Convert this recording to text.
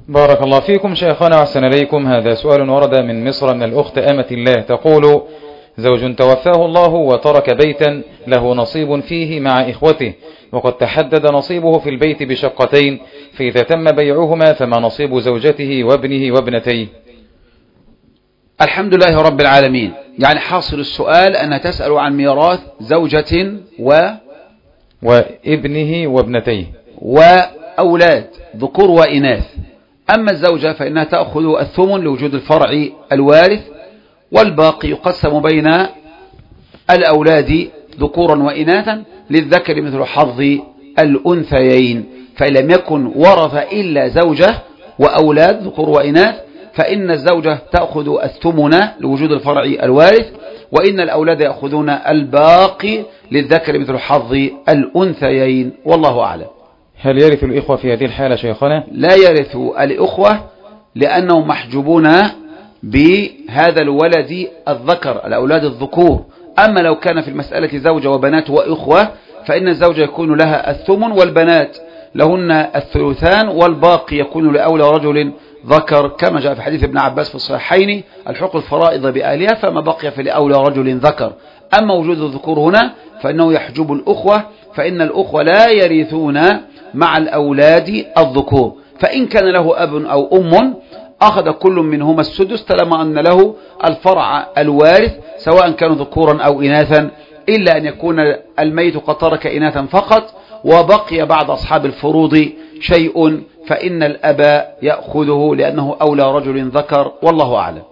بارك الله فيكم شيخنا وأحسن إليكم. هذا سؤال ورد من مصر من الأخت أمة الله، تقول: زوج توفاه الله وترك بيتا له نصيب فيه مع إخوته، وقد تحدد نصيبه في البيت بشقتين، فإذا تم بيعهما فما نصيب زوجته وابنه وابنتيه؟ الحمد لله رب العالمين. يعني حاصل السؤال أن تسأل عن ميراث زوجة وابنه وابنتيه وأولاد ذكور وإناث. أما الزوجة فإنها تأخذ الثمن لوجود الفرع الوارث، والباقي يقسم بين الأولاد ذكورا وإناثا للذكر مثل حظ الأنثيين. فإن لم يكن ورث إلا زوجة وأولاد ذكور وإناث فإن الزوجة تأخذ الثمن لوجود الفرع الوارث، وإن الأولاد يأخذون الباقي للذكر مثل حظ الأنثيين، والله أعلم. هل يرث الإخوة في هذه الحالة شيخنا؟ لا يرث الإخوة لأنهم محجوبون بهذا الولد الذكر، الأولاد الذكور. أما لو كان في المسألة زوجة وبنات وإخوة فإن الزوجة يكون لها الثمن، والبنات لهن الثلثان، والباقي يكون لأولى رجل ذكر، كما جاء في حديث ابن عباس في الصحيحين: الحق الفرائض بأهلها، فما بقي فلأولى رجل ذكر. أما وجود الذكور هنا فإنه يحجب الأخوة، فإن الأخوة لا يرثون مع الأولاد الذكور. فإن كان له أب أو أم أخذ كل منهما السدس طالما أن له الفرع الوارث، سواء كانوا ذكورا أو إناثا، إلا أن يكون الميت قد ترك إناثا فقط وبقي بعد أصحاب الفروض شيء، فإن الأب يأخذه لأنه أولى رجل ذكر، والله أعلم.